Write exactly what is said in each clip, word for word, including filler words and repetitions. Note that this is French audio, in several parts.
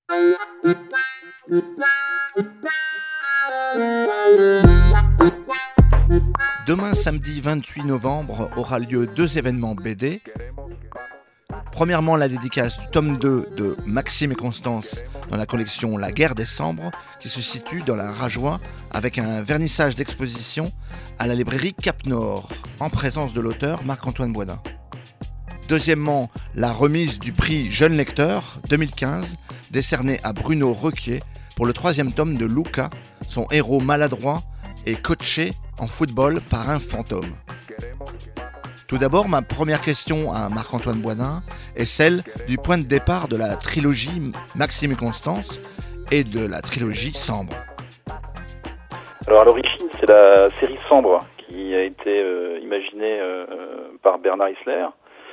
Demain, samedi vingt-huit novembre, aura lieu deux événements B D. Premièrement, la dédicace du tome deux de Maxime et Constance dans la collection La Guerre des Cendres, qui se situe dans la Rajoie, avec un vernissage d'exposition à la librairie Cap Nord, en présence de l'auteur Marc-Antoine Boisdin. Deuxièmement, la remise du prix Jeune Lecteur deux mille quinze, décerné à Bruno Requier pour le troisième tome de Luca, son héros maladroit et coaché en football par un fantôme. Tout d'abord, ma première question à Marc-Antoine Boisdin est celle du point de départ de la trilogie Maxime et Constance et de la trilogie Sambre. Alors à l'origine, c'est la série Sambre qui a été euh, imaginée euh, par Bernard Isler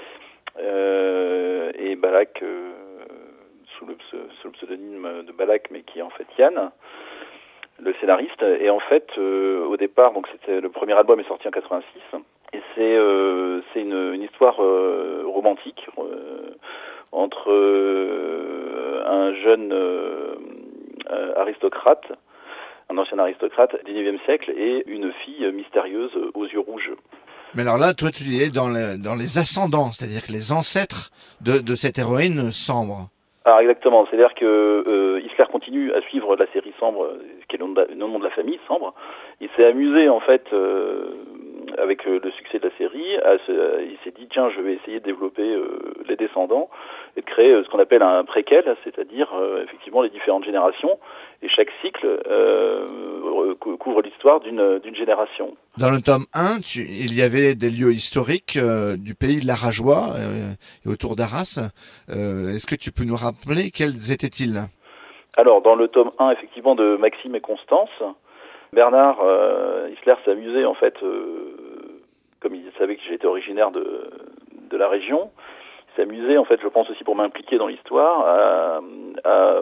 euh, et Balak, euh, sous, le, sous le pseudonyme de Balak, mais qui est en fait Yann, le scénariste. Et en fait, euh, au départ, donc c'était le premier album est sorti en quatre-vingt-six. Et c'est euh, c'est une, une histoire euh, romantique euh, entre euh, un jeune euh, aristocrate, un ancien aristocrate du dix-neuvième siècle, et une fille mystérieuse aux yeux rouges. Mais alors là, toi, tu es dans, le, dans les ascendants, c'est-à-dire que les ancêtres de, de cette héroïne Sambre. Alors exactement, c'est-à-dire que euh, Isler continue à suivre la série Sambre, qui est le nom de, le nom de la famille, Sambre. Il s'est amusé en fait euh, avec euh, le succès de la série. À ce, euh, il s'est dit tiens, je vais essayer de développer euh, les descendants et de créer euh, ce qu'on appelle un préquel, c'est-à-dire euh, effectivement les différentes générations. Et chaque cycle euh, couvre l'histoire d'une, d'une génération. Dans le tome un, tu, il y avait des lieux historiques euh, du pays de la Rajoie euh, et autour d'Arras. Euh, est-ce que tu peux nous rappeler quels étaient-ils ? Alors, dans le tome un, effectivement, de Maxime et Constance, Bernard euh, Isler s'est amusé, en fait, euh, comme il savait que j'étais originaire de, de la région, il s'est amusé, en fait, je pense aussi pour m'impliquer dans l'histoire, à, à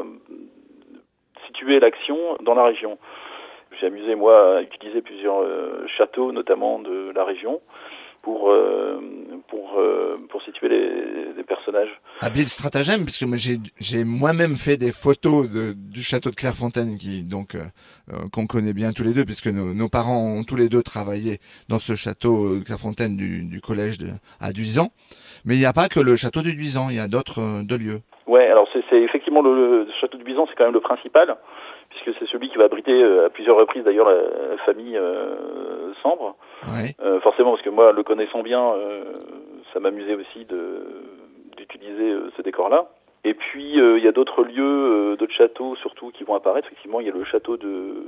situer l'action dans la région. J'ai amusé, moi, à utiliser plusieurs euh, châteaux, notamment de la région, pour euh, pour euh, pour situer les, les personnages. Habile stratagème, puisque moi j'ai j'ai moi-même fait des photos de, du château de Clairefontaine, qui donc euh, qu'on connaît bien tous les deux, puisque nos, nos parents ont tous les deux travaillé dans ce château de Clairefontaine du, du collège de, à Duisan. Mais il n'y a pas que le château de Duisan, il y a d'autres euh, deux lieux. Ouais, alors c'est, c'est effectivement le, le château de Duisan, c'est quand même le principal, puisque c'est celui qui va abriter euh, à plusieurs reprises d'ailleurs la, la famille euh, Sambre. Ouais. Euh, forcément, parce que moi, le connaissant bien, euh, ça m'amusait aussi de, d'utiliser euh, ce décor-là. Et puis, il euh, y a d'autres lieux, euh, d'autres châteaux surtout qui vont apparaître. Effectivement, il y a le château de,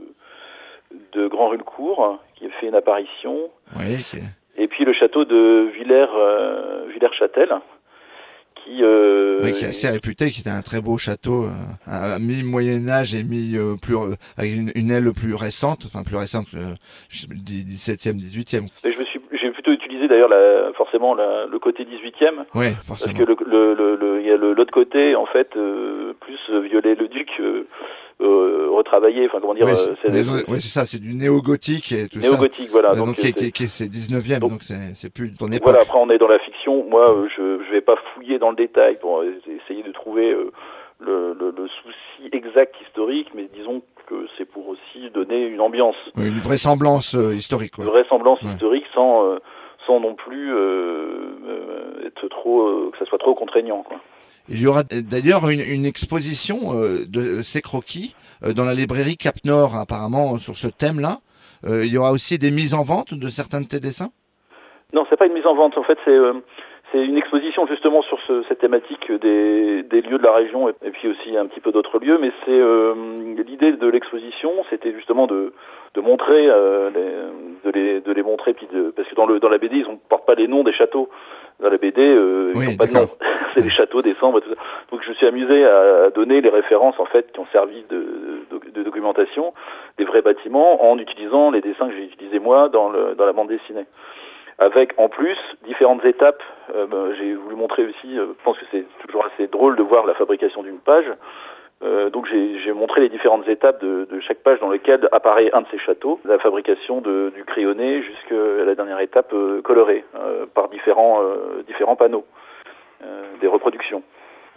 de Grand-Rulcourt qui a fait une apparition. Ouais, okay. Et puis le château de Villers, euh, Villers-Châtel, qui, euh, oui, qui est assez réputé, qui était un très beau château, euh, à mi-Moyen-Âge et mi euh, plus euh, avec une, une aile plus récente, enfin plus récente, euh, dix-septième, dix-huitième. Et je me suis, j'ai plutôt utilisé d'ailleurs la, forcément la, le côté dix-huitième. Oui, forcément. Parce que le, le, le, il y a le, l'autre côté, en fait, euh, plus Viollet-le-Duc, euh, euh, retravaillé, enfin comment dire. Oui, c'est, euh, c'est, des, oui, c'est ça, c'est du néo-gothique et tout néo-gothique, ça. voilà. Donc, donc qui, c'est, qui, qui, c'est dix-neuvième, donc, donc c'est, c'est plus ton époque. Voilà, après on est dans la fiction. Moi, euh, je, je vais pas fouiller dans le détail pour essayer de trouver euh, le, le, le souci exact historique, mais disons que c'est pour aussi donner une ambiance. Oui, une vraisemblance euh, historique. Quoi. Une vraisemblance ouais. historique sans, euh, sans non plus euh, euh, être trop, euh, que ça soit trop contraignant, quoi. Il y aura d'ailleurs une, une exposition euh, de ces croquis euh, dans la librairie Cap Nord, apparemment, sur ce thème-là. Euh, il y aura aussi des mises en vente de certains de tes dessins ? Non, c'est pas une mise en vente. En fait, c'est, euh, c'est une exposition justement sur ce, cette thématique des, des lieux de la région et, et puis aussi un petit peu d'autres lieux. Mais c'est euh, l'idée de l'exposition, c'était justement de, de montrer, euh, les, de, les, de les montrer, puis de, parce que dans, le, dans la B D, ils ne portent pas les noms des châteaux. Dans la B D, euh, oui, ils n'ont pas de nom. C'est des châteaux, des cendres et tout ça. Donc je me suis amusé à donner les références en fait qui ont servi de, de, de documentation des vrais bâtiments en utilisant les dessins que j'ai utilisés moi dans, le, dans la bande dessinée. Avec en plus différentes étapes. Euh, ben, j'ai voulu montrer aussi, euh, je pense que c'est toujours assez drôle de voir la fabrication d'une page. Euh, donc j'ai, j'ai montré les différentes étapes de, de chaque page dans lesquelles apparaît un de ces châteaux, la fabrication de, du crayonné jusqu'à la dernière étape euh, colorée euh, par différents, euh, différents panneaux, euh, des reproductions.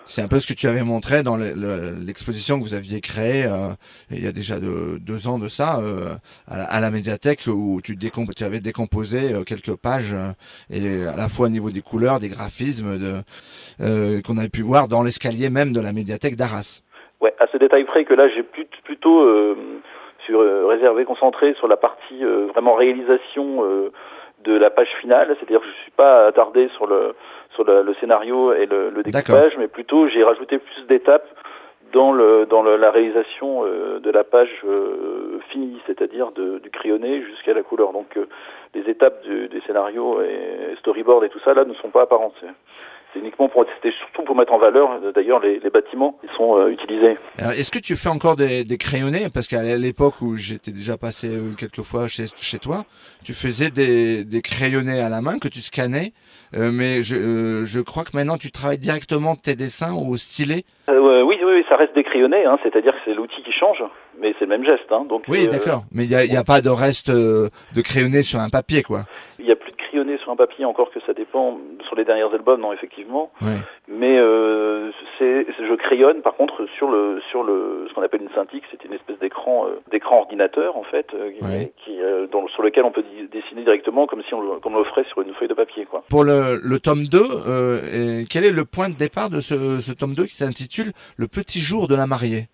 C'est un peu ce que tu avais montré dans le, le, l'exposition que vous aviez créée euh, il y a déjà de, deux ans de ça, euh, à, la, à la médiathèque, où tu, décomp- tu avais décomposé euh, quelques pages, euh, et à la fois au niveau des couleurs, des graphismes, de, euh, qu'on avait pu voir dans l'escalier même de la médiathèque d'Arras. Ouais, à ce détail près que là, j'ai plus, plutôt euh, sur, euh, réservé, concentré sur la partie euh, vraiment réalisation euh, de la page finale, c'est-à-dire que je suis pas attardé sur le sur le, le scénario et le, le découpage, D'accord. mais plutôt j'ai rajouté plus d'étapes dans le dans le, la réalisation euh, de la page euh, finie, c'est-à-dire de, du crayonné jusqu'à la couleur. Donc euh, les étapes du, des scénarios et storyboard et tout ça là ne sont pas apparentes. C'est, c'est uniquement pour c'était surtout pour mettre en valeur d'ailleurs les, les bâtiments qui sont euh, utilisés. Alors, est-ce que tu fais encore des, des crayonnés? Parce qu'à l'époque où j'étais déjà passé quelques fois chez, chez toi, tu faisais des, des crayonnés à la main que tu scannais, euh, mais je, euh, je crois que maintenant tu travailles directement tes dessins au stylet. Euh, oui, oui, oui, ça reste des crayonnés, hein, c'est-à-dire que c'est l'outil qui change, mais c'est le même geste. Hein, donc oui, d'accord, euh, mais il n'y a, y a pas de reste euh, de crayonné sur un papier, quoi. Il n'y a plus de crayonné sur un papier, encore que ça dépend. Sur les derniers albums, non, effectivement. Ouais. Mais euh, c'est, je crayonne, par contre, sur le sur le ce qu'on appelle une Cintiq, c'est une espèce d'écran euh, d'écran ordinateur en fait, euh, ouais. qui euh, dans, sur lequel on peut dessiner directement comme si on comme on le ferait sur une feuille de papier, quoi. Pour le, le tome deux, euh, et quel est le point de départ de ce, ce tome deux qui s'intitule Le petit jour de la mariée?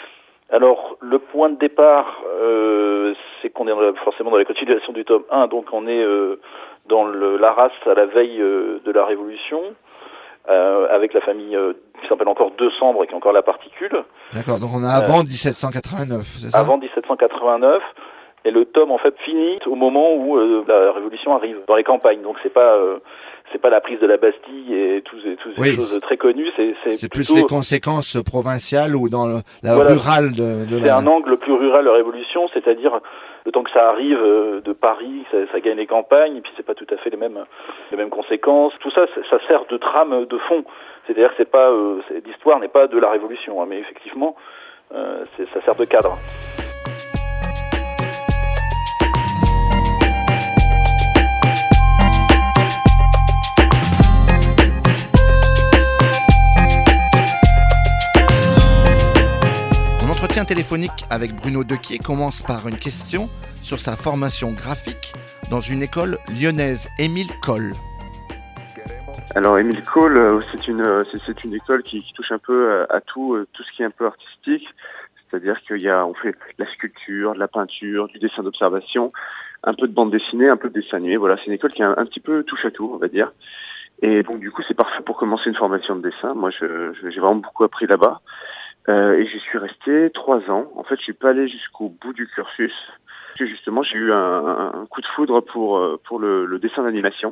Alors, le point de départ, euh, c'est qu'on est forcément dans la continuation du tome un, donc on est euh, dans le, l'Arras à la veille euh, de la Révolution, euh, avec la famille euh, qui s'appelle encore Deux Cendres, qui est encore la particule. D'accord, donc on est avant euh, dix-sept cent quatre-vingt-neuf, c'est ça? Avant dix-sept cent quatre-vingt-neuf, et le tome en fait finit au moment où euh, la Révolution arrive, dans les campagnes, donc c'est pas... Euh, c'est pas la prise de la Bastille et toutes ces oui, choses très connues. C'est, c'est, c'est plutôt... plus les conséquences provinciales ou dans le, la voilà, rurale de, de c'est la... un angle plus rural de la Révolution, c'est-à-dire le temps que ça arrive de Paris, ça, ça gagne les campagnes, et puis c'est pas tout à fait les mêmes les mêmes conséquences. Tout ça, ça sert de trame de fond. C'est-à-dire que c'est pas euh, c'est, l'histoire n'est pas de la Révolution, hein, mais effectivement, euh, c'est, ça sert de cadre. Entretien téléphonique avec Bruno Dequier commence par une question sur sa formation graphique dans une école lyonnaise, Émile Coll. Alors Émile Coll, c'est une c'est, c'est une école qui, qui touche un peu à tout tout ce qui est un peu artistique, c'est-à-dire qu'il y a on fait de la sculpture, de la peinture, du dessin d'observation, un peu de bande dessinée, un peu de dessin animé. Voilà, c'est une école qui a un, un petit peu touche à tout, on va dire. Et donc du coup, c'est parfait pour commencer une formation de dessin. Moi, je, je j'ai vraiment beaucoup appris là-bas. Euh, et j'y suis resté trois ans. En fait, je suis pas allé jusqu'au bout du cursus. Parce que justement, j'ai eu un, un coup de foudre pour pour le, le dessin d'animation.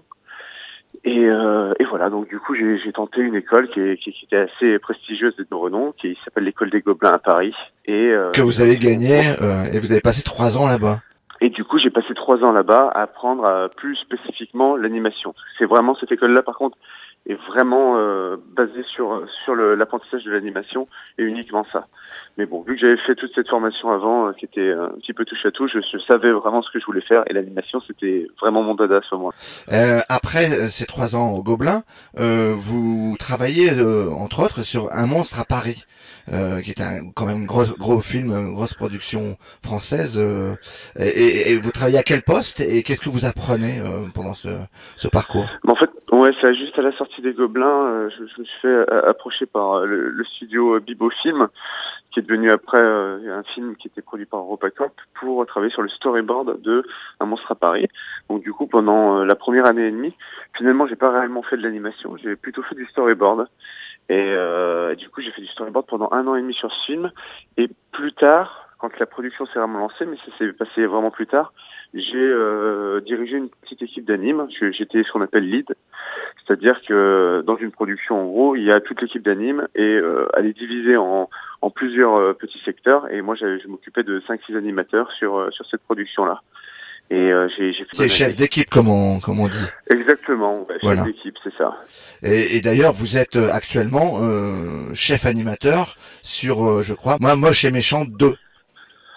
Et, euh, et voilà. Donc du coup, j'ai, j'ai tenté une école qui, est, qui, qui était assez prestigieuse et de renom, qui s'appelle l'école des Gobelins à Paris. Et euh, que vous avez gagné euh, et vous avez passé trois ans là-bas. Et du coup, j'ai passé trois ans là-bas à apprendre à, plus spécifiquement l'animation. C'est vraiment cette école-là, par contre, est vraiment euh, basée sur sur le, l'apprentissage de l'animation et uniquement ça. Mais bon, vu que j'avais fait toute cette formation avant, euh, qui était un petit peu touche à tout, je, je savais vraiment ce que je voulais faire et l'animation, c'était vraiment mon dada à ce moment-là. Euh, après ces trois ans au Gobelin, euh, vous travaillez euh, entre autres sur Un monstre à Paris, euh, qui est un quand même gros gros film, une grosse production française. Euh, et, et vous travaillez à quel poste et qu'est-ce que vous apprenez euh, pendant ce ce parcours? En fait, ouais, c'est juste à la sortie des Gobelins, euh, je, je me suis fait euh, approcher par euh, le, le studio Bibo Film, qui est devenu après euh, un film qui était produit par EuropaCorp, pour travailler sur le storyboard de Un monstre à Paris. Donc du coup, pendant euh, la première année et demie, finalement, j'ai pas réellement fait de l'animation, j'ai plutôt fait du storyboard. Et euh, du coup, j'ai fait du storyboard pendant un an et demi sur ce film. Et plus tard, quand la production s'est vraiment lancée, mais ça s'est passé vraiment plus tard, j'ai euh, dirigé une petite équipe d'anime. J'étais ce qu'on appelle lead, c'est-à-dire que dans une production, en gros, il y a toute l'équipe d'anime et euh, elle est divisée en, en plusieurs euh, petits secteurs. Et moi, je m'occupais de cinq six animateurs sur euh, sur cette production-là. Et euh, j'ai, j'ai fait c'est chef d'équipe, comme on, comme on dit. Exactement, ouais, voilà. Chef d'équipe, c'est ça. Et, et d'ailleurs, vous êtes actuellement euh, chef animateur sur, euh, je crois, moi, Moche et Méchant deux.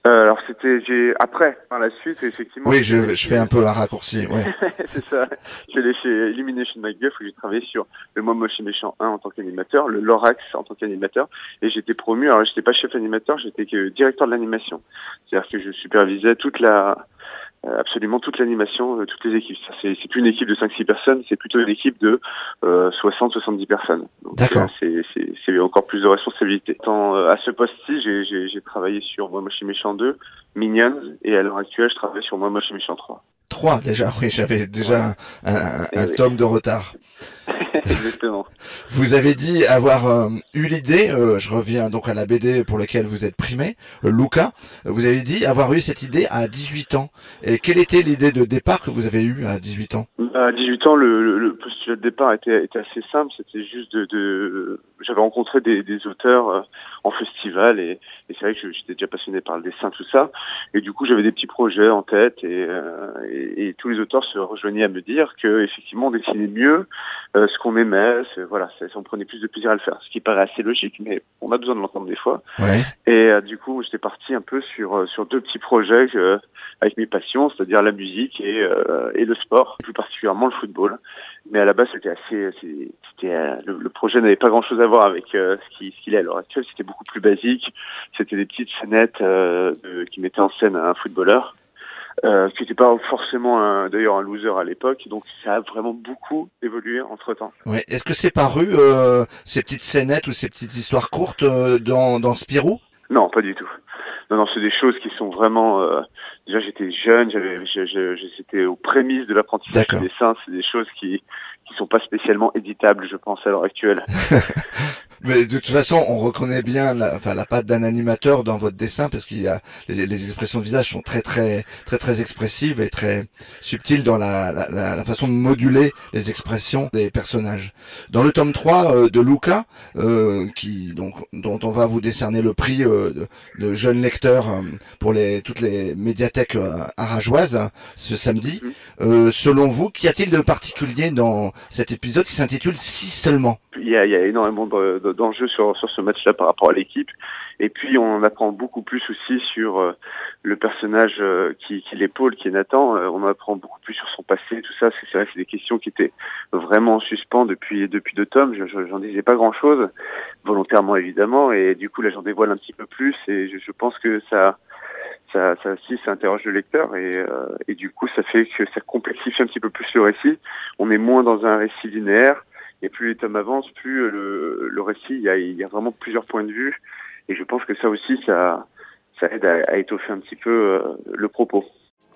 Euh, alors c'était j'ai après par la suite effectivement. Oui, je, je fais un peu un raccourci. Ouais. C'est ça. Je l'ai chez Illumination MacGuff où j'ai travaillé sur le Moi Moche et Méchant un en tant qu'animateur, le Lorax en tant qu'animateur, et j'étais promu. Alors j'étais pas chef animateur, j'étais que directeur de l'animation. C'est-à-dire que je supervisais toute la euh, absolument toute l'animation, euh, toutes les équipes. Ça, c'est, c'est plus une équipe de cinq six personnes, c'est plutôt une équipe de euh, soixante soixante-dix personnes. Donc, D'accord. Euh, c'est, c'est, c'est encore plus de responsabilité. Tant, euh, à ce poste-ci, j'ai, j'ai, j'ai travaillé sur Moi Moche et Méchant deux, Minions, et à l'heure actuelle, je travaille sur Moi Moche et Méchant trois. Trois déjà, oui, j'avais déjà un, un, un oui. tome de retard. Exactement. Vous avez dit avoir euh, eu l'idée, euh, je reviens donc à la B D pour laquelle vous êtes primé, euh, Luca, vous avez dit avoir eu cette idée à dix-huit ans. Et quelle était l'idée de départ que vous avez eue à dix-huit ans ? À dix-huit ans, le, le, le postulat de départ était, était assez simple. C'était juste de, de... j'avais rencontré des, des auteurs euh, en festival et, et c'est vrai que je, j'étais déjà passionné par le dessin, tout ça. Et du coup, j'avais des petits projets en tête et, euh, et, et tous les auteurs se rejoignaient à me dire que effectivement, on dessinait mieux euh, ce qu'on aimait. C'est, voilà, c'est, on prenait plus de plaisir à le faire, ce qui paraît assez logique, mais on a besoin de l'entendre des fois. Ouais. Et euh, du coup, j'étais parti un peu sur sur deux petits projets euh, avec mes passions, c'est-à-dire la musique et euh, et le sport, plus particulièrement le football. Mais à la base, c'était assez, c'était euh, le, le projet n'avait pas grand-chose à voir avec euh, ce qui ce qu'il est à l'heure actuelle. C'était beaucoup plus basique. C'était des petites scénettes euh, de, qui mettaient en scène un footballeur. Euh, qui n'était pas forcément un, d'ailleurs un loser à l'époque, donc ça a vraiment beaucoup évolué entre temps. Ouais. Est-ce que c'est paru euh, ces petites scénettes ou ces petites histoires courtes euh, dans, dans Spirou ? Non, pas du tout. Non, non, c'est des choses qui sont vraiment. Euh, déjà, j'étais jeune, j'avais, je, je, je, c'était aux prémices de l'apprentissage du dessin. C'est des choses qui qui sont pas spécialement éditables, je pense, à l'heure actuelle. Mais de toute façon, on reconnaît bien la, enfin, la patte d'un animateur dans votre dessin parce qu'il y a les, les expressions de visage sont très très très très expressives et très subtiles dans la, la, la, la façon de moduler les expressions des personnages. Dans le tome trois euh, de Luca, euh, qui donc dont on va vous décerner le prix euh, de, de jeune lecteur euh, pour les toutes les médiathèques euh, arageoises hein, ce samedi. Euh, selon vous, qu'y a-t-il de particulier dans cet épisode qui s'intitule Si seulement ? Il y a, il y a énormément de, de, d'enjeux sur, sur ce match-là par rapport à l'équipe. Et puis, on apprend beaucoup plus aussi sur euh, le personnage euh, qui, qui l'épaule, qui est Nathan. Euh, on apprend beaucoup plus sur son passé, tout ça. C'est, c'est vrai que c'est des questions qui étaient vraiment en suspens depuis, depuis deux tomes. Je, je, j'en disais pas grand-chose, volontairement évidemment. Et du coup, là, j'en dévoile un petit peu plus. Et je, je pense que ça... Ça, ça aussi, ça interroge le lecteur et, euh, et du coup, ça fait que ça complexifie un petit peu plus le récit. On est moins dans un récit linéaire et plus les tomes avancent, plus le, le récit, il y, a, il y a vraiment plusieurs points de vue et je pense que ça aussi, ça, ça aide à, à étoffer un petit peu euh, le propos.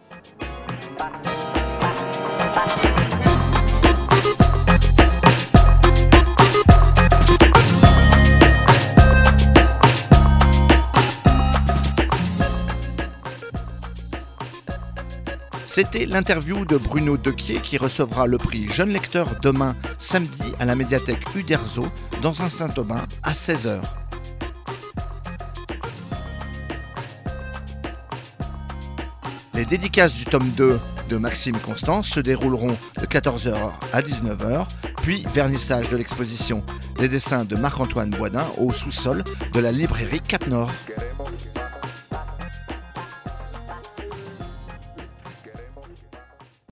C'était l'interview de Bruno Dequier qui recevra le prix Jeune Lecteur demain samedi à la médiathèque Uderzo dans un Saint-Thomas à seize heures. Les dédicaces du tome deux de Maxime Constance se dérouleront de quatorze heures à dix-neuf heures, puis vernissage de l'exposition Les dessins de Marc-Antoine Boisdin au sous-sol de la librairie Cap Nord.